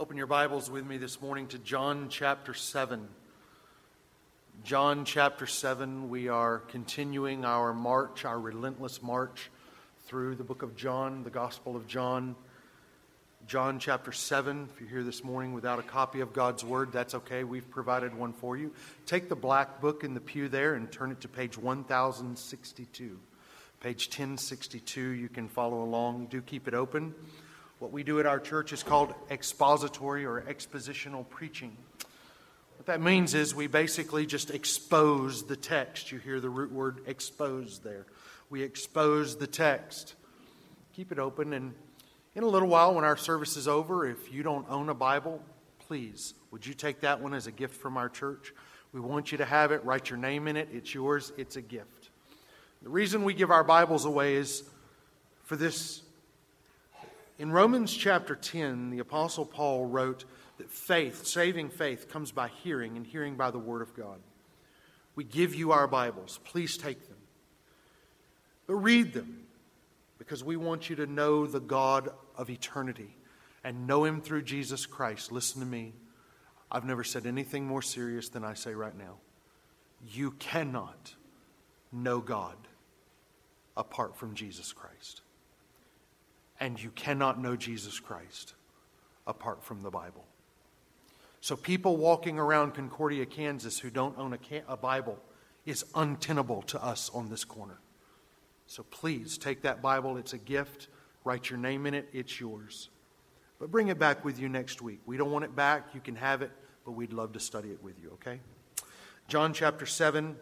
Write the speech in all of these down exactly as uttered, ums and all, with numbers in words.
Open your Bibles with me this morning to John chapter seven. John chapter seven, we are continuing our march, our relentless march through the book of John, the Gospel of John. John chapter seven, if you're here this morning without a copy of God's Word, that's okay. We've provided one for you. Take the black book in the pew there and turn it to page one thousand sixty-two. Page ten sixty-two, you can follow along. Do keep it open. What we do at our church is called expository or expositional preaching. What that means is we basically just expose the text. You hear the root word expose there. We expose the text. Keep it open, and in a little while when our service is over, if you don't own a Bible, please, would you take that one as a gift from our church? We want you to have it. Write your name in it. It's yours. It's a gift. The reason we give our Bibles away is for this. In Romans chapter ten, the Apostle Paul wrote that faith, saving faith, comes by hearing, and hearing by the Word of God. We give you our Bibles. Please take them. But read them, because we want you to know the God of eternity and know Him through Jesus Christ. Listen to me. I've never said anything more serious than I say right now. You cannot know God apart from Jesus Christ. And you cannot know Jesus Christ apart from the Bible. So people walking around Concordia, Kansas who don't own a, a Bible is untenable to us on this corner. So please take that Bible. It's a gift. Write your name in it. It's yours. But bring it back with you next week. We don't want it back. You can have it, but we'd love to study it with you, okay? John chapter seven.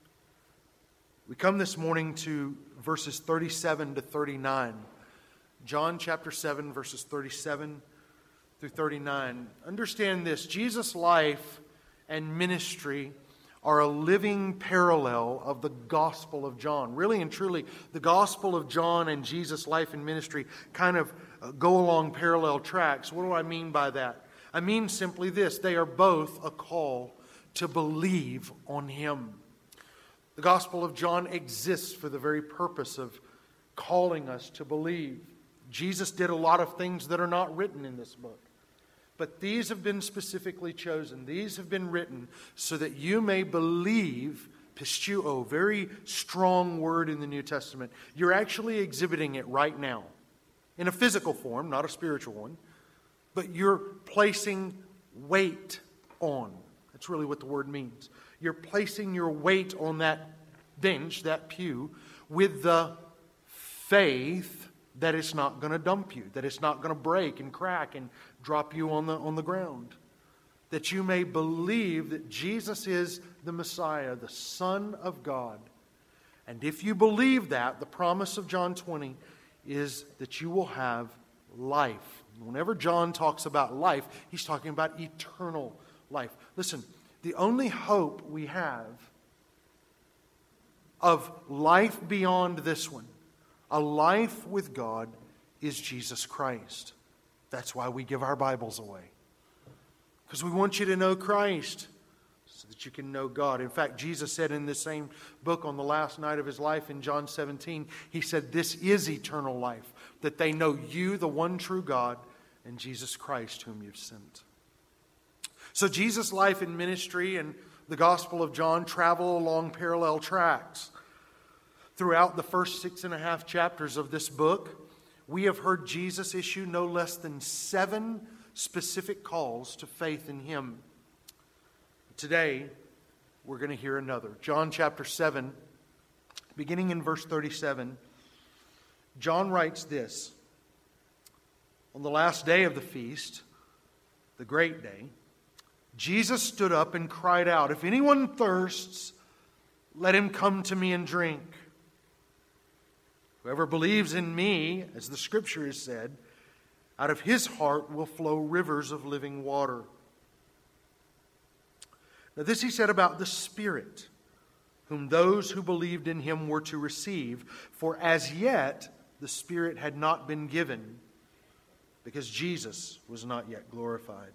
We come this morning to verses thirty-seven to thirty-nine. John chapter seven, verses thirty-seven through thirty-nine. Understand this, Jesus' life and ministry are a living parallel of the Gospel of John. Really and truly, the Gospel of John and Jesus' life and ministry kind of go along parallel tracks. What do I mean by that? I mean simply this, they are both a call to believe on Him. The Gospel of John exists for the very purpose of calling us to believe. Jesus did a lot of things that are not written in this book. But these have been specifically chosen. These have been written so that you may believe, pistuo, very strong word in the New Testament. You're actually exhibiting it right now. In a physical form, not a spiritual one. But you're placing weight on. That's really what the word means. You're placing your weight on that bench, that pew, with the faith that it's not going to dump you, that it's not going to break and crack and drop you on the, on the ground. That you may believe that Jesus is the Messiah, the Son of God. And if you believe that, the promise of John twenty is that you will have life. Whenever John talks about life, he's talking about eternal life. Listen, the only hope we have of life beyond this one, a life with God, is Jesus Christ. That's why we give our Bibles away. Because we want you to know Christ so that you can know God. In fact, Jesus said in this same book on the last night of His life in John seventeen, He said, this is eternal life, that they know you, the one true God, and Jesus Christ whom you've sent. So Jesus' life and ministry and the Gospel of John travel along parallel tracks. Throughout the first six and a half chapters of this book, we have heard Jesus issue no less than seven specific calls to faith in Him. Today, we're going to hear another. John chapter seven, beginning in verse thirty-seven, John writes this. On the last day of the feast, the great day, Jesus stood up and cried out, "If anyone thirsts, let him come to me and drink. Whoever believes in me, as the Scripture has said, out of his heart will flow rivers of living water." Now this He said about the Spirit, whom those who believed in Him were to receive. For as yet the Spirit had not been given, because Jesus was not yet glorified.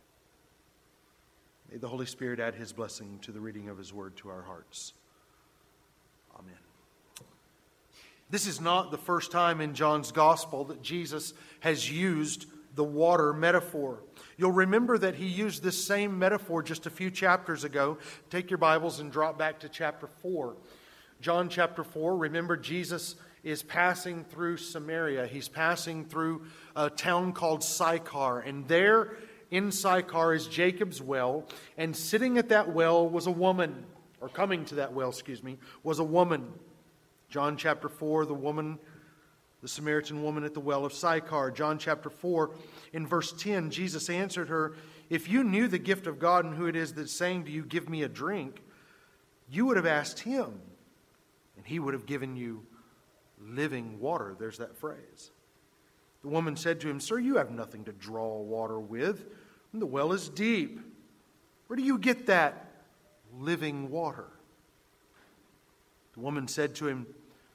May the Holy Spirit add His blessing to the reading of His Word to our hearts. Amen. This is not the first time in John's Gospel that Jesus has used the water metaphor. You'll remember that he used this same metaphor just a few chapters ago. Take your Bibles and drop back to chapter four. John chapter four, remember Jesus is passing through Samaria. He's passing through a town called Sychar. And there in Sychar is Jacob's well. And sitting at that well was a woman, or coming to that well, excuse me, was a woman. John chapter four, the woman, the Samaritan woman at the well of Sychar. John chapter four, in verse ten, Jesus answered her, "If you knew the gift of God and who it is that's saying to you, 'Give me a drink,' you would have asked him, and he would have given you living water." There's that phrase. The woman said to him, "Sir, you have nothing to draw water with, and the well is deep. Where do you get that living water?" The woman said to him,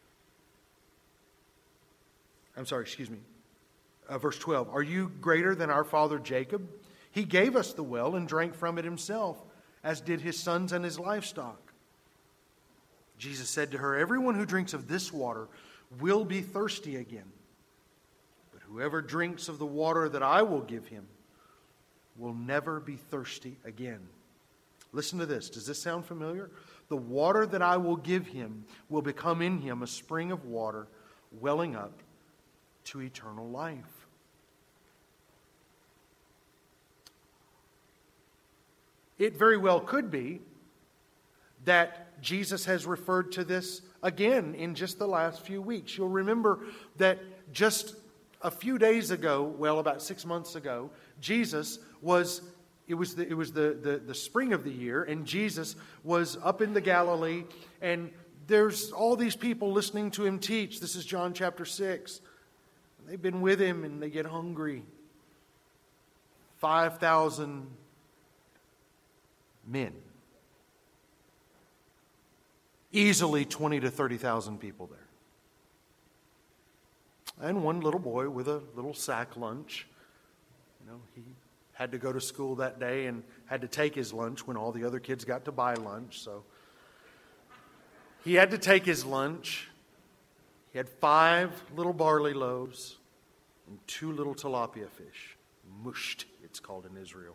I'm sorry, excuse me, uh, verse twelve, "Are you greater than our father Jacob? He gave us the well and drank from it himself, as did his sons and his livestock." Jesus said to her, "Everyone who drinks of this water will be thirsty again. But whoever drinks of the water that I will give him will never be thirsty again." Listen to this. Does this sound familiar? "The water that I will give him will become in him a spring of water welling up to eternal life." It very well could be that Jesus has referred to this again in just the last few weeks. You'll remember that just a few days ago, well, about six months ago, Jesus was, it was the, it was the, the, the spring of the year, and Jesus was up in the Galilee, and there's all these people listening to him teach. This is John chapter six. They've been with him, and they get hungry. five thousand men. Easily twenty to thirty thousand people there. And one little boy with a little sack lunch. You know, he had to go to school that day and had to take his lunch when all the other kids got to buy lunch. So he had to take his lunch. He had five little barley loaves and two little tilapia fish. Musht, it's called in Israel.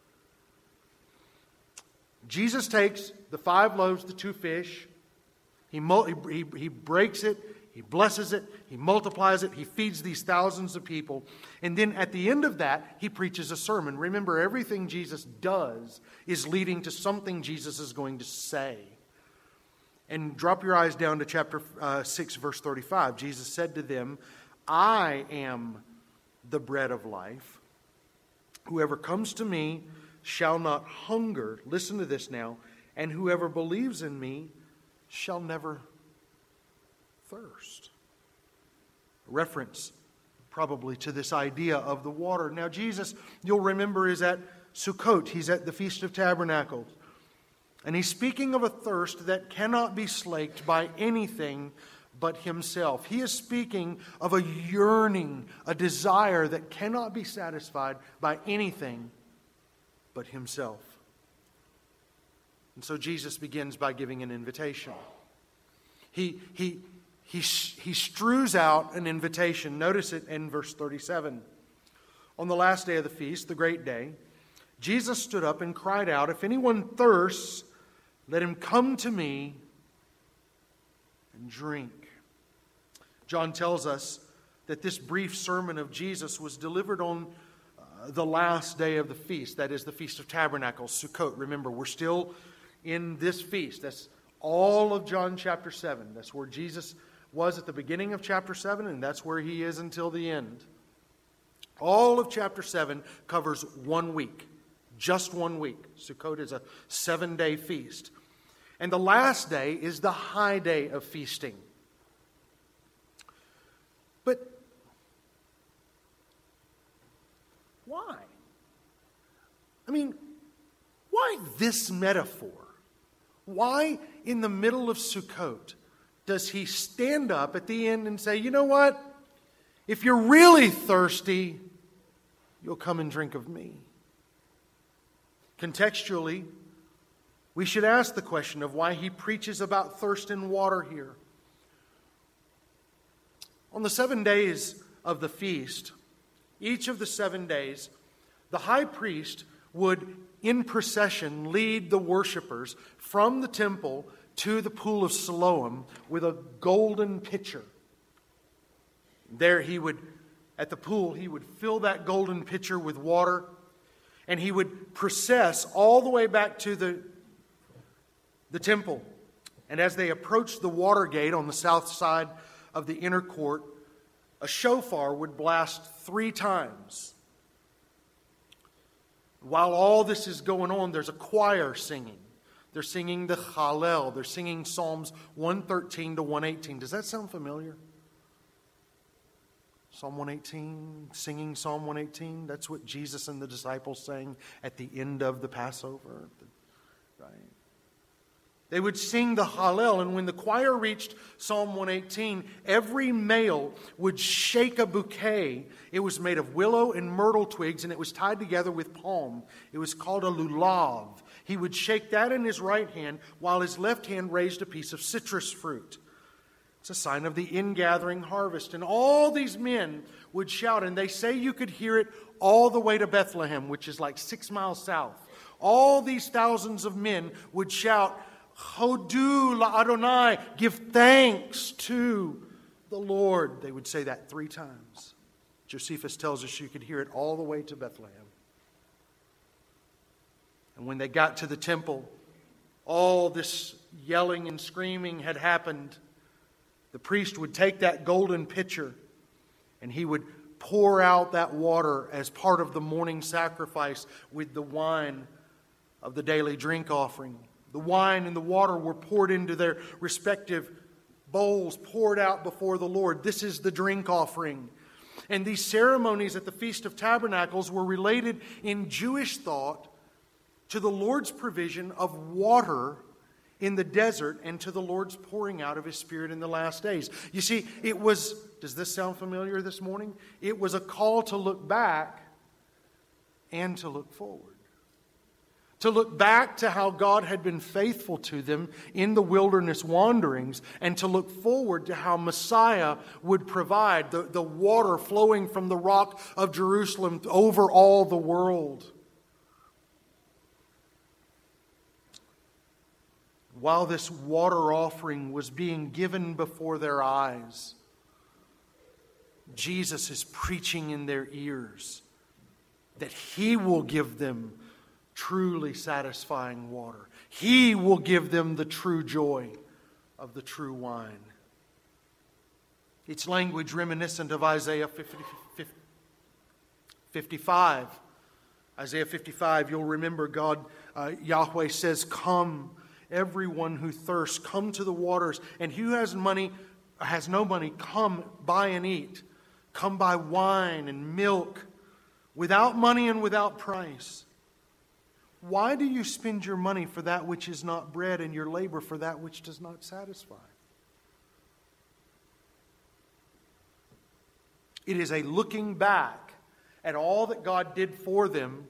Jesus takes the five loaves, the two fish. He, he, he breaks it. He blesses it. He multiplies it. He feeds these thousands of people. And then at the end of that, he preaches a sermon. Remember, everything Jesus does is leading to something Jesus is going to say. And drop your eyes down to chapter uh, six, verse thirty-five. Jesus said to them, "I am the bread of life. Whoever comes to me shall not hunger." Listen to this now. "And whoever believes in me shall never thirst." A reference probably to this idea of the water. Now Jesus, you'll remember, is at Sukkot. He's at the Feast of Tabernacles. And he's speaking of a thirst that cannot be slaked by anything but himself. He is speaking of a yearning, a desire that cannot be satisfied by anything but himself. And so Jesus begins by giving an invitation. He, he, he, he strews out an invitation. Notice it in verse thirty-seven. "On the last day of the feast, the great day, Jesus stood up and cried out, 'If anyone thirsts, let him come to me and drink.'" John tells us that this brief sermon of Jesus was delivered on uh, the last day of the feast. That is the Feast of Tabernacles, Sukkot. Remember, we're still in this feast. That's all of John chapter seven. That's where Jesus was at the beginning of chapter seven, and that's where he is until the end. All of chapter seven covers one week. Just one week. Sukkot is a seven-day feast. And the last day is the high day of feasting. But why? I mean, why this metaphor? Why in the middle of Sukkot does he stand up at the end and say, "You know what? If you're really thirsty, you'll come and drink of me"? Contextually, we should ask the question of why he preaches about thirst and water here. On the seven days of the feast, each of the seven days, the high priest would, in procession, lead the worshipers from the temple to the pool of Siloam with a golden pitcher. There he would, at the pool, he would fill that golden pitcher with water, and he would process all the way back to the, the temple. And as they approached the water gate on the south side of the inner court, a shofar would blast three times. While all this is going on, there's a choir singing. They're singing the Hallel. They're singing Psalms one thirteen to one eighteen. Does that sound familiar? Psalm one eighteen, singing Psalm one eighteen. That's what Jesus and the disciples sang at the end of the Passover. Right? They would sing the Hallel, and when the choir reached Psalm one eighteen, every male would shake a bouquet. It was made of willow and myrtle twigs, and it was tied together with palm. It was called a lulav. He would shake that in his right hand, while his left hand raised a piece of citrus fruit. It's a sign of the ingathering harvest. And all these men would shout, and they say you could hear it all the way to Bethlehem, which is like six miles south. All these thousands of men would shout, Hodu la Adonai, give thanks to the Lord. They would say that three times. Josephus tells us you could hear it all the way to Bethlehem. And when they got to the temple, all this yelling and screaming had happened. The priest would take that golden pitcher and he would pour out that water as part of the morning sacrifice with the wine of the daily drink offering. The wine and the water were poured into their respective bowls, poured out before the Lord. This is the drink offering. And these ceremonies at the Feast of Tabernacles were related in Jewish thought to the Lord's provision of water in the desert and to the Lord's pouring out of His Spirit in the last days. You see, it was, does this sound familiar this morning? It was a call to look back and to look forward. To look back to how God had been faithful to them in the wilderness wanderings, and to look forward to how Messiah would provide the, the water flowing from the rock of Jerusalem over all the world. While this water offering was being given before their eyes, Jesus is preaching in their ears that He will give them truly satisfying water. He will give them the true joy of the true wine. It's language reminiscent of Isaiah fifty-five. Isaiah fifty-five, you'll remember God, uh, Yahweh says, "Come, everyone who thirsts, come to the waters, and he who has money, has no money, come buy and eat. Come buy wine and milk, without money and without price. Why do you spend your money for that which is not bread, and your labor for that which does not satisfy?" It is a looking back at all that God did for them.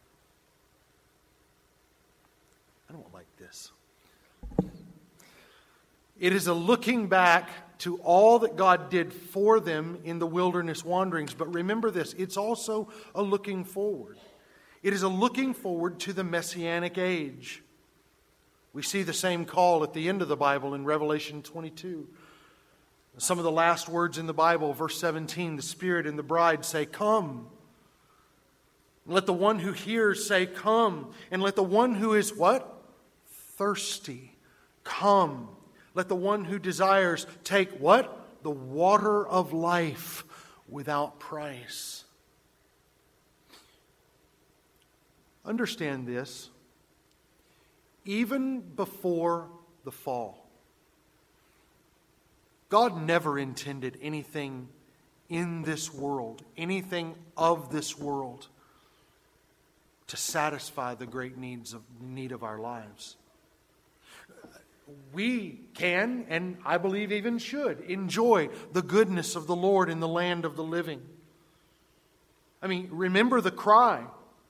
I don't like this. It is a looking back to all that God did for them in the wilderness wanderings. But remember this, it's also a looking forward. It is a looking forward to the Messianic age. We see the same call at the end of the Bible in Revelation twenty-two. Some of the last words in the Bible, verse seventeen, the Spirit and the bride say, "Come." And let the one who hears say, "Come." And let the one who is what? Thirsty, come. Let the one who desires take what? The water of life without price. Understand this. Even before the fall, God never intended anything in this world, anything of this world, to satisfy the great needs of need of our lives. We can, and I believe even should, enjoy the goodness of the Lord in the land of the living. I mean, remember the cry.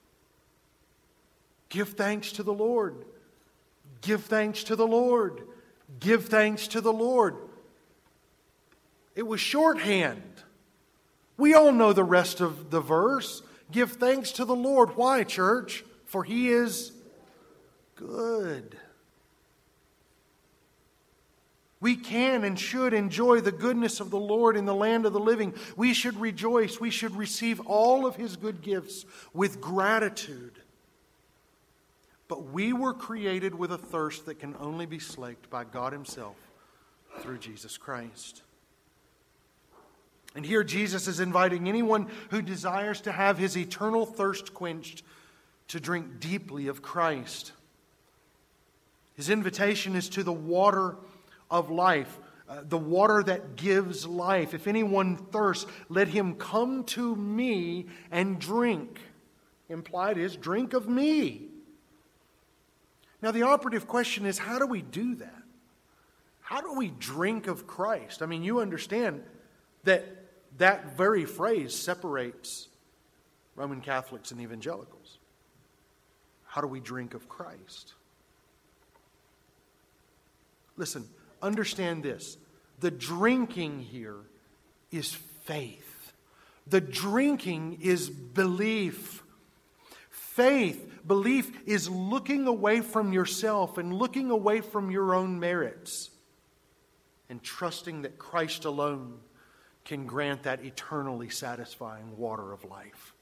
Give thanks to the Lord. Give thanks to the Lord. Give thanks to the Lord. It was shorthand. We all know the rest of the verse. Give thanks to the Lord. Why, church? For He is good. We can and should enjoy the goodness of the Lord in the land of the living. We should rejoice. We should receive all of His good gifts with gratitude. But we were created with a thirst that can only be slaked by God Himself through Jesus Christ. And here Jesus is inviting anyone who desires to have his eternal thirst quenched to drink deeply of Christ. His invitation is to the water of life, uh, the water that gives life. If anyone thirsts, let him come to me and drink. Implied is, drink of me. Now the operative question is, how do we do that? How do we drink of Christ? I mean, you understand that that very phrase separates Roman Catholics and evangelicals. How do we drink of Christ? Listen, understand this. The drinking here is faith. The drinking is belief. Faith, belief is looking away from yourself and looking away from your own merits and trusting that Christ alone can grant that eternally satisfying water of life.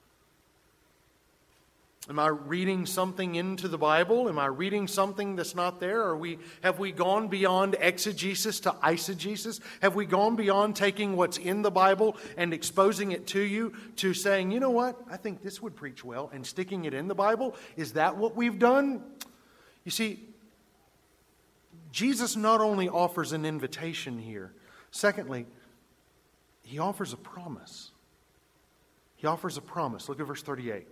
Am I reading something into the Bible? Am I reading something that's not there? Are we, have we gone beyond exegesis to eisegesis? Have we gone beyond taking what's in the Bible and exposing it to you to saying, you know what, I think this would preach well, and sticking it in the Bible? Is that what we've done? You see, Jesus not only offers an invitation here, secondly, He offers a promise. He offers a promise. Look at verse thirty-eight.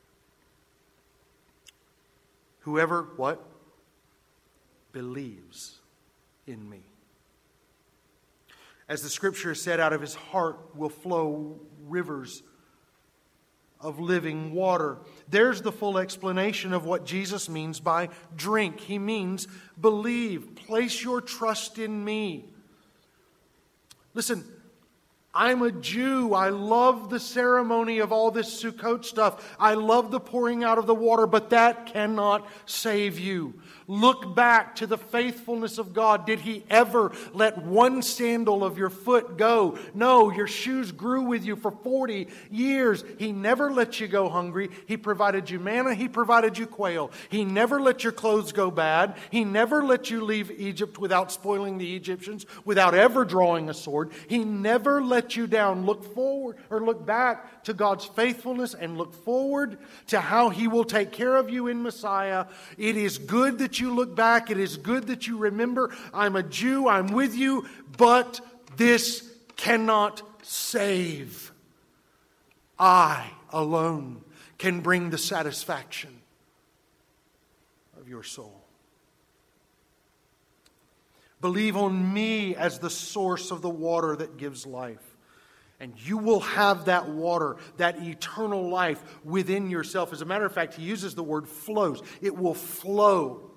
Whoever, what? Believes in me. As the Scripture has said, out of his heart will flow rivers of living water. There's the full explanation of what Jesus means by drink. He means believe. Place your trust in me. Listen, I'm a Jew. I love the ceremony of all this Sukkot stuff. I love the pouring out of the water, but that cannot save you. Look back to the faithfulness of God. Did He ever let one sandal of your foot go? No, your shoes grew with you for forty years. He never let you go hungry. He provided you manna. He provided you quail. He never let your clothes go bad. He never let you leave Egypt without spoiling the Egyptians, without ever drawing a sword. He never let you down. Look forward or look back to God's faithfulness and look forward to how He will take care of you in Messiah. It is good that you look back. It is good that you remember, I'm a Jew, I'm with you, but this cannot save. I alone can bring the satisfaction of your soul. Believe on me as the source of the water that gives life. And you will have that water, that eternal life within yourself. As a matter of fact, he uses the word flows. It will flow.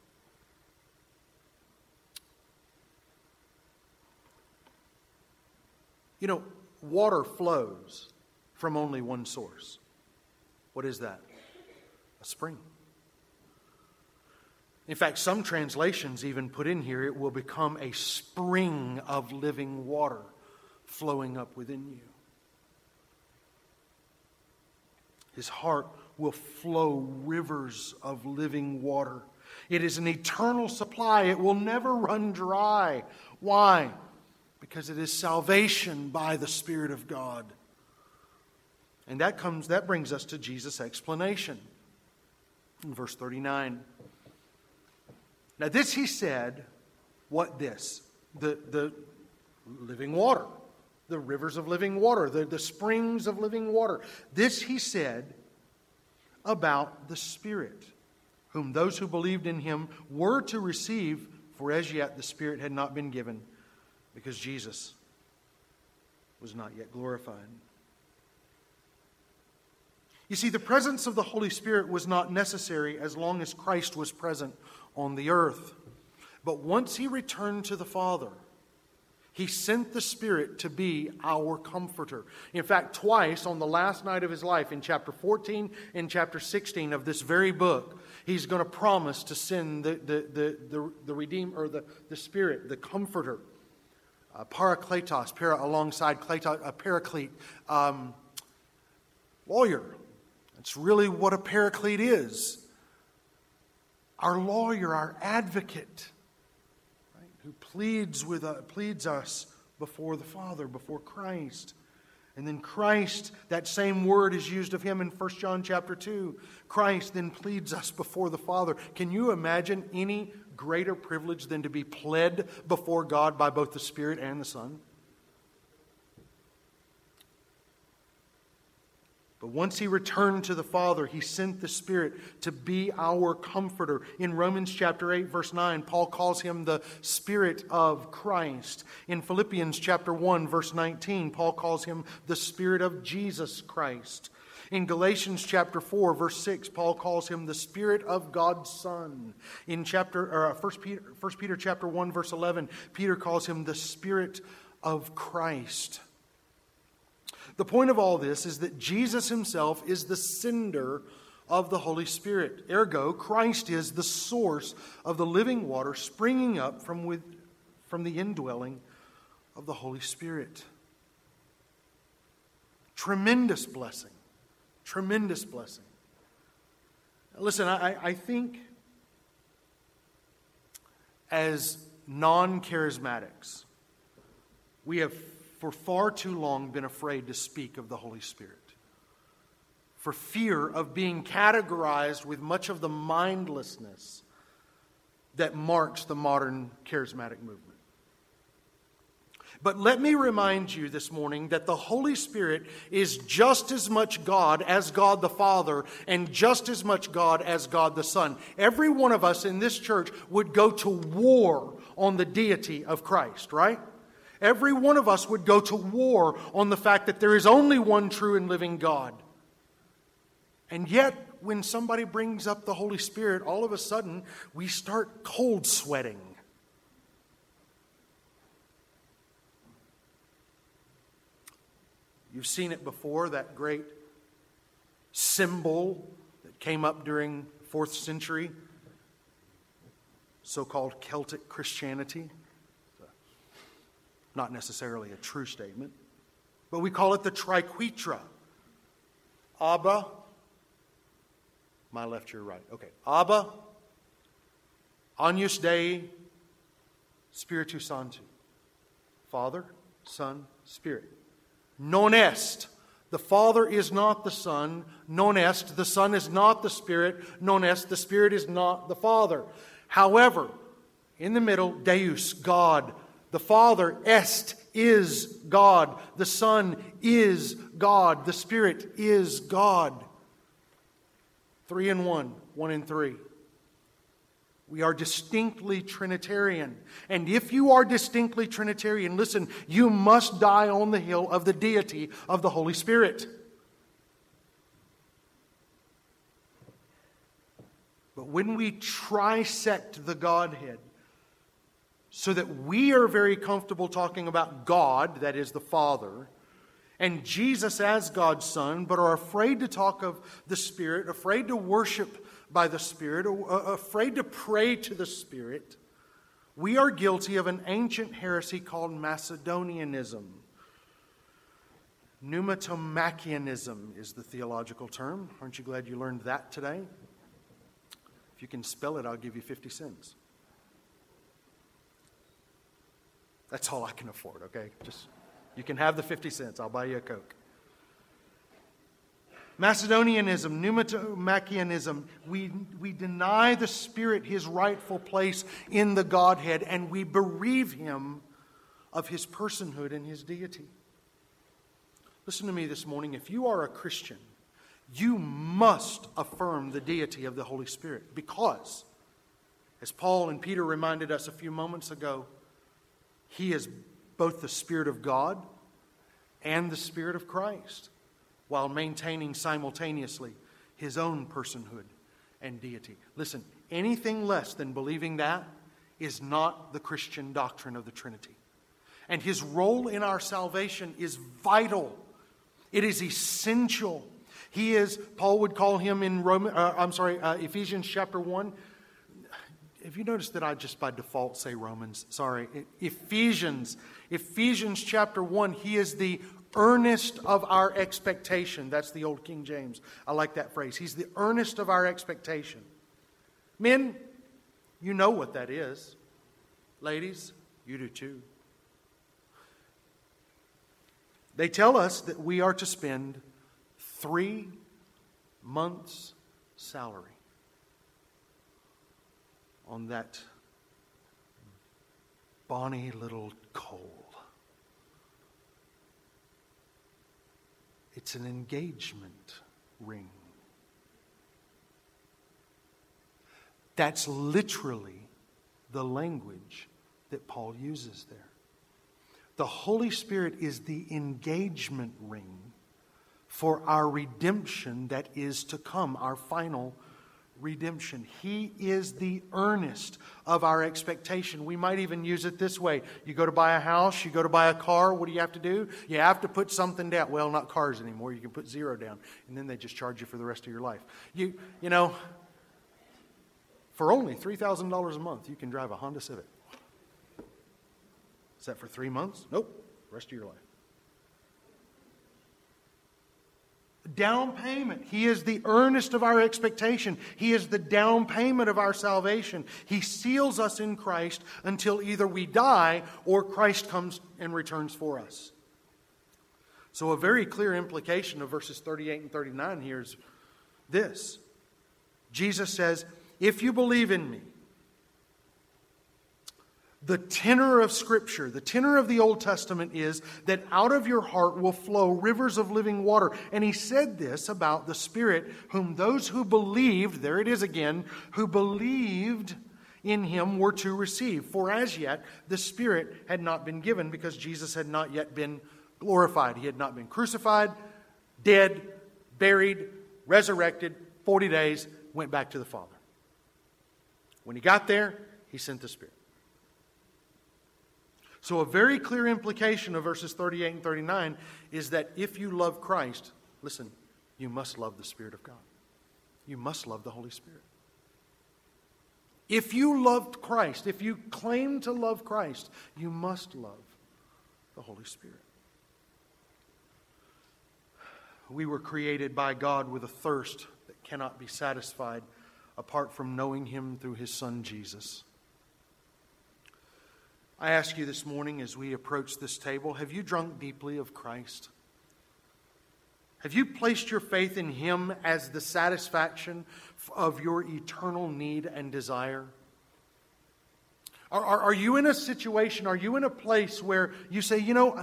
You know, water flows from only one source. What is that? A spring. In fact, some translations even put in here, it will become a spring of living water flowing up within you. His heart will flow rivers of living water. It is an eternal supply. It will never run dry. Why? Because it is salvation by the Spirit of God. And that comes, that brings us to Jesus' explanation. In verse thirty-nine. Now this he said, what this? The, the living water. The rivers of living water. The, the springs of living water. This he said about the Spirit, whom those who believed in him were to receive, for as yet the Spirit had not been given, because Jesus was not yet glorified. You see, the presence of the Holy Spirit was not necessary as long as Christ was present on the earth. But once he returned to the Father, He sent the Spirit to be our comforter. In fact, twice on the last night of his life, in chapter fourteen and chapter sixteen of this very book, he's going to promise to send the, the, the, the, the Redeemer, or the, the Spirit, the Comforter. Uh, Parakletos, para, alongside Kletos, a paraclete, um, lawyer. That's really what a paraclete is. Our lawyer, our advocate, right, who pleads with uh, pleads us before the Father, before Christ. And then Christ, that same word is used of him in First John chapter two. Christ then pleads us before the Father. Can you imagine any greater privilege than to be pled before God by both the Spirit and the Son? But once he returned to the Father, he sent the Spirit to be our comforter. In Romans chapter eight, verse nine, Paul calls him the Spirit of Christ. In Philippians chapter one, verse nineteen, Paul calls him the Spirit of Jesus Christ. In Galatians chapter four, verse six, Paul calls him the Spirit of God's Son. In chapter or First Peter, First Peter chapter one, verse eleven, Peter calls him the Spirit of Christ. The point of all this is that Jesus himself is the sender of the Holy Spirit. Ergo, Christ is the source of the living water springing up from, with, from the indwelling of the Holy Spirit. Tremendous blessing. Tremendous blessing. Now listen, I, I think as non-charismatics, we have for far too long been afraid to speak of the Holy Spirit, for fear of being categorized with much of the mindlessness that marks the modern charismatic movement. But let me remind you this morning that the Holy Spirit is just as much God as God the Father and just as much God as God the Son. Every one of us in this church would go to war on the deity of Christ, right? Every one of us would go to war on the fact that there is only one true and living God. And yet, when somebody brings up the Holy Spirit, all of a sudden, we start cold sweating. You've seen it before, that great symbol that came up during fourth century, so-called Celtic Christianity. Not necessarily a true statement, but we call it the triquetra. Abba, my left, your right. Okay, Abba, Agnus Dei, Spiritus Sancti. Father, Son, Spirit. Non est. The Father is not the Son. Non est. The Son is not the Spirit. Non est. The Spirit is not the Father. However, in the middle, Deus, God. The Father, est, is God. The Son is God. The Spirit is God. Three in one, one in three. We are distinctly Trinitarian. And if you are distinctly Trinitarian, listen, you must die on the hill of the deity of the Holy Spirit. But when we trisect the Godhead, so that we are very comfortable talking about God, that is the Father, and Jesus as God's Son, but are afraid to talk of the Spirit, afraid to worship by the Spirit, afraid to pray to the Spirit, we are guilty of an ancient heresy called Macedonianism. Pneumatomachianism is the theological term. Aren't you glad you learned that today? If you can spell it, I'll give you fifty cents. That's all I can afford, okay? Just, you can have the fifty cents. I'll buy you a Coke. Macedonianism, pneumatomachianism, we, we deny the Spirit his rightful place in the Godhead, and we bereave him of his personhood and his deity. Listen to me this morning. If you are a Christian, you must affirm the deity of the Holy Spirit, because, as Paul and Peter reminded us a few moments ago, he is both the Spirit of God and the Spirit of Christ, while maintaining simultaneously his own personhood and deity. Listen, anything less than believing that is not the Christian doctrine of the Trinity. And His role in our salvation is vital. It is essential. He is, Paul would call Him in Roman, uh, I'm sorry, uh, Ephesians chapter one. Have you noticed that I just by default say Romans? Sorry. Ephesians. Ephesians chapter one. He is the earnest of our expectation. That's the old King James. I like that phrase. He's the earnest of our expectation. Men, you know what that is. Ladies, you do too. They tell us that we are to spend three months' salary on that bonny little coal. It's an engagement ring. That's literally the language that Paul uses there. The Holy Spirit is the engagement ring for our redemption that is to come, our final redemption. He is the earnest of our expectation. We might even use it this way. You go to buy a house, you go to buy a car, what do you have to do? You have to put something down. Well, not cars anymore. You can put zero down, and then they just charge you for the rest of your life. You, you know, for only three thousand dollars a month, you can drive a Honda Civic. Is that for three months? Nope. Rest of your life. Down payment. He is the earnest of our expectation. He is the down payment of our salvation. He seals us in Christ until either we die or Christ comes and returns for us. So a very clear implication of verses thirty-eight and thirty-nine here is this. Jesus says, if you believe in me, the tenor of Scripture, the tenor of the Old Testament is that out of your heart will flow rivers of living water. And He said this about the Spirit, whom those who believed, there it is again, who believed in Him were to receive. For as yet the Spirit had not been given because Jesus had not yet been glorified. He had not been crucified, dead, buried, resurrected, forty days, went back to the Father. When He got there, He sent the Spirit. So a very clear implication of verses thirty-eight and thirty-nine is that if you love Christ, listen, you must love the Spirit of God. You must love the Holy Spirit. If you loved Christ, if you claim to love Christ, you must love the Holy Spirit. We were created by God with a thirst that cannot be satisfied apart from knowing Him through His Son Jesus. I ask you this morning as we approach this table, have you drunk deeply of Christ? Have you placed your faith in Him as the satisfaction of your eternal need and desire? Are, are, are you in a situation, are you in a place where you say, you know,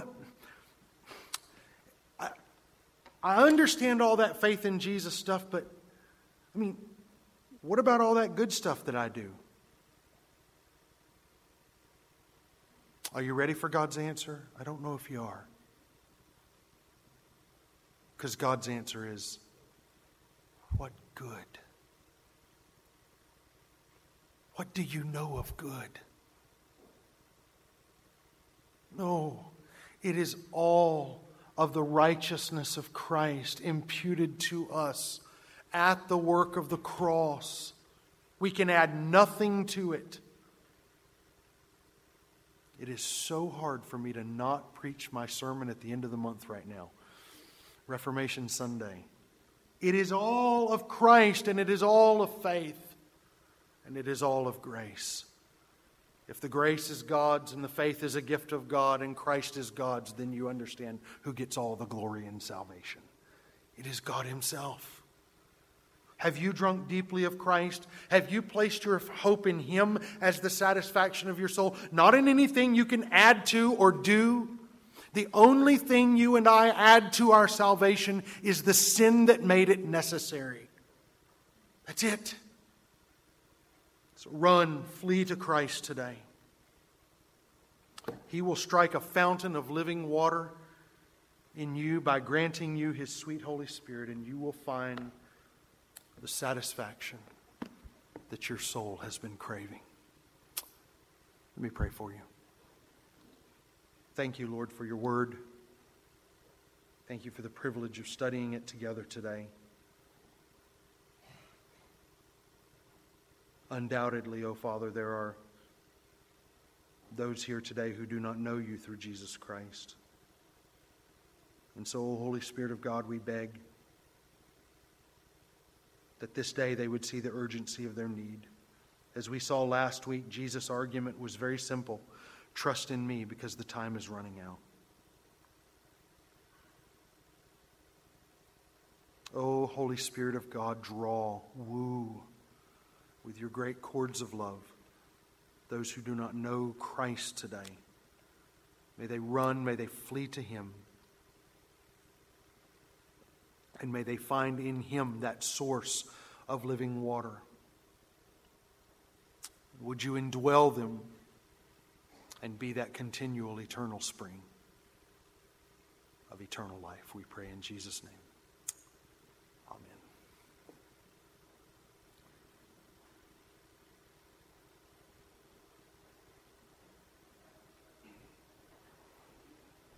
I, I understand all that faith in Jesus stuff, but I mean, what about all that good stuff that I do? Are you ready for God's answer? I don't know if you are. Because God's answer is, what good? What do you know of good? No, it is all of the righteousness of Christ imputed to us at the work of the cross. We can add nothing to it. It is so hard for me to not preach my sermon at the end of the month right now. Reformation Sunday. It is all of Christ, and it is all of faith, and it is all of grace. If the grace is God's and the faith is a gift of God and Christ is God's, then you understand who gets all the glory in salvation. It is God Himself. Have you drunk deeply of Christ? Have you placed your hope in Him as the satisfaction of your soul? Not in anything you can add to or do. The only thing you and I add to our salvation is the sin that made it necessary. That's it. So run, flee to Christ today. He will strike a fountain of living water in you by granting you His sweet Holy Spirit, and you will find the satisfaction that your soul has been craving. Let me pray for you. Thank you, Lord, for your word. Thank you for the privilege of studying it together today. Undoubtedly, O Father, there are those here today who do not know you through Jesus Christ. And so, O Holy Spirit of God, we beg that this day they would see the urgency of their need. As we saw last week, Jesus' argument was very simple. Trust in me because the time is running out. O Holy Spirit of God, draw, woo with your great cords of love those who do not know Christ today. May they run, may they flee to him. And may they find in him that source of living water. Would you indwell them and be that continual eternal spring of eternal life, we pray in Jesus' name.